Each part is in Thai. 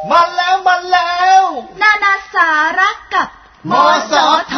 มาแล้วนานาสาระกับมสท.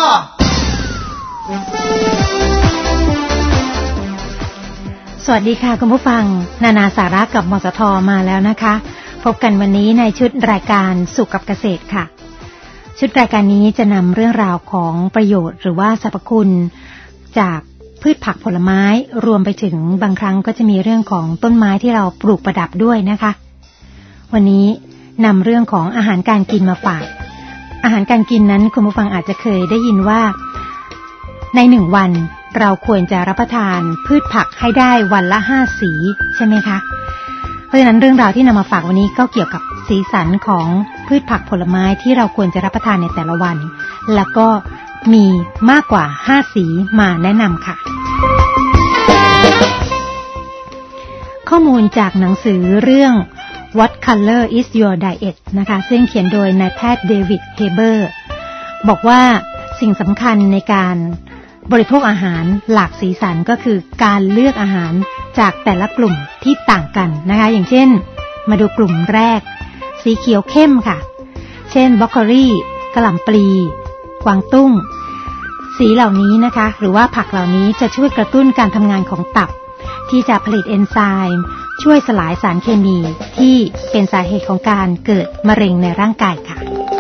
สวัสดีค่ะคุณผู้ฟังนานาสาระกับมสท.มาแล้วนะคะพบกันวันนี้ในชุดรายการสุขกับเกษตรค่ะชุดรายการนี้จะนำเรื่องราวของประโยชน์หรือว่าสรรพคุณจากพืชผักผลไม้รวมไปถึงบางครั้งก็จะมีเรื่องของต้นไม้ที่เราปลูกประดับด้วยนะคะวันนี้นำเรื่องของอาหารการกินมาฝากอาหารการกินนั้นคุณผู้ฟังอาจจะเคยได้ยินว่าใน1วันเราควรจะรับประทานพืชผักให้ได้วันละ5สีใช่ไหมคะเพราะฉะนั้นเรื่องราวที่นำมาฝากวันนี้ก็เกี่ยวกับสีสันของพืชผักผลไม้ที่เราควรจะรับประทานในแต่ละวันแล้วก็มีมากกว่า5สีมาแนะนำค่ะข้อมูลจากหนังสือเรื่อง What Color is Your Diet นะคะซึ่งเขียนโดยนายแพทย์เดวิดเฮเบอร์บอกว่าสิ่งสำคัญในการบริโภคอาหารหลากสีสันก็คือการเลือกอาหารจากแต่ละกลุ่มที่ต่างกันนะคะอย่างเช่นมาดูกลุ่มแรกสีเขียวเข้มค่ะเช่นบรอกโคลีกะหล่ำปลีกวางตุ้งสีเหล่านี้นะคะหรือว่าผักเหล่านี้จะช่วยกระตุ้นการทำงานของตับที่จะผลิตเอนไซม์ช่วยสลายสารเคมีที่เป็นสาเหตุของการเกิดมะเร็งในร่างกายค่ะ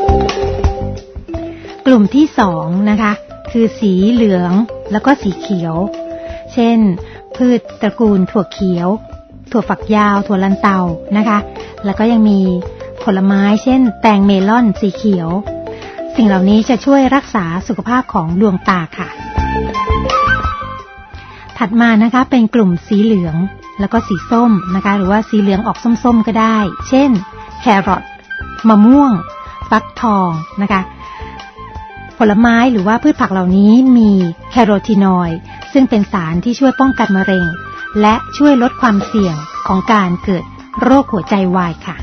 กลุ่มที่2นะคะคือสีเหลืองแล้วก็สีเขียวเช่นพืชตระกูลถั่วเขียวถั่วฝักยาวถั่วลันเตานะคะแล้วก็ยังมีผลไม้เช่นแตงเมลอนสีเขียวสิ่งเหล่านี้จะช่วยรักษาสุขภาพของดวงตาค่ะถัดมานะคะเป็นกลุ่มสีเหลืองแล้วก็สีส้มนะคะหรือว่าสีเหลืองออกส้มๆก็ได้เช่นแครอทมะม่วงฟักทองนะคะผลไม้หรือว่าพืชผักเหล่านี้มีแคโรทีนอยด์ซึ่งเป็นสารที่ช่วยป้องกันมะเร็งและช่วยลดความเสี่ยงของการเกิดโรคหัวใจวายค่ะ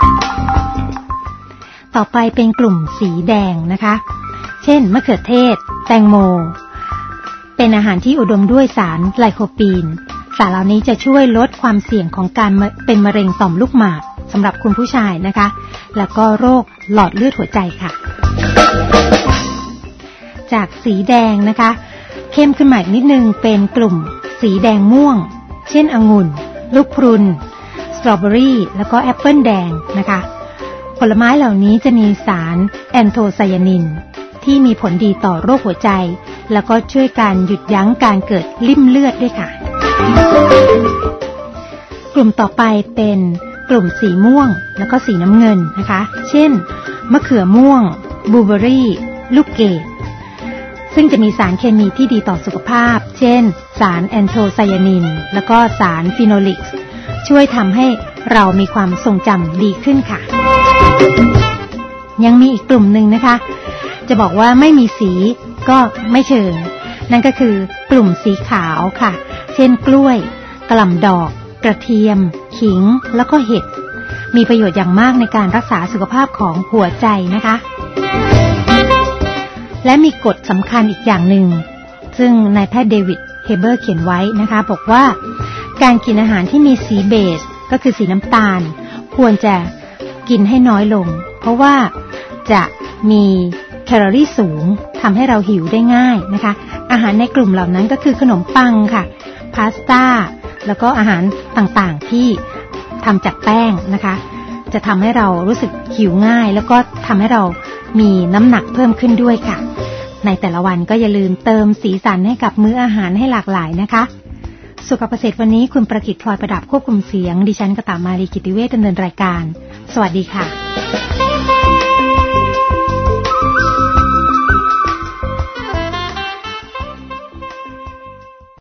ต่อไปเป็นกลุ่มสีแดงนะคะเช่นมะเขือเทศแตงโมเป็นอาหารที่อุดมด้วยสารไลโคปีนสารเหล่านี้จะช่วยลดความเสี่ยงของการเป็นมะเร็งต่อมลูกหมากสำหรับคุณผู้ชายนะคะแล้วก็โรคหลอดเลือดหัวใจค่ะจากสีแดงนะคะเข้มขึ้นมาอีกนิดนึงเป็นกลุ่มสีแดงม่วงเช่นองุ่นลูกพรุนสตรอเบอรี่แล้วก็แอปเปิลแดงนะคะผลไม้เหล่านี้จะมีสารแอนโทไซยานินที่มีผลดีต่อโรคหัวใจแล้วก็ช่วยการหยุดยั้งการเกิดลิ่มเลือดด้วยค่ะกลุ่มต่อไปเป็นกลุ่มสีม่วงแล้วก็สีน้ำเงินนะคะเช่นมะเขือม่วงบลูเบอร์รี่ลูกเกดซึ่งจะมีสารเคมีที่ดีต่อสุขภาพเช่นสารแอนโทไซยานินแล้วก็สารฟีโนลิกส์ช่วยทำให้เรามีความทรงจำดีขึ้นค่ะยังมีอีกกลุ่มหนึ่งนะคะจะบอกว่าไม่มีสีก็ไม่เชิงนั่นก็คือกลุ่มสีขาวค่ะเช่นกล้วยกะหล่ำดอกกระเทียมขิงแล้วก็เห็ดมีประโยชน์อย่างมากในการรักษาสุขภาพของหัวใจนะคะและมีกฎสำคัญอีกอย่างหนึ่งซึ่งนายแพทย์เดวิดเฮเบอร์เขียนไว้นะคะบอกว่าการกินอาหารที่มีสีเบจก็คือสีน้ำตาลควรจะกินให้น้อยลงเพราะว่าจะมีแคลอรี่สูงทำให้เราหิวได้ง่ายนะคะอาหารในกลุ่มเหล่านั้นก็คือขนมปังค่ะพาสต้าแล้วก็อาหารต่างๆที่ทำจากแป้งนะคะจะทำให้เรารู้สึกหิวง่ายแล้วก็ทำให้เรามีน้ำหนักเพิ่มขึ้นด้วยค่ะในแต่ละวันก็อย่าลืมเติมสีสันให้กับมื้ออาหารให้หลากหลายนะคะสุขภาพเกษตรวันนี้คุณประกิตพลอยประดับควบคุมเสียงดิฉันกตมารีกิติเวชดำเนินรายการสวัสดีค่ะ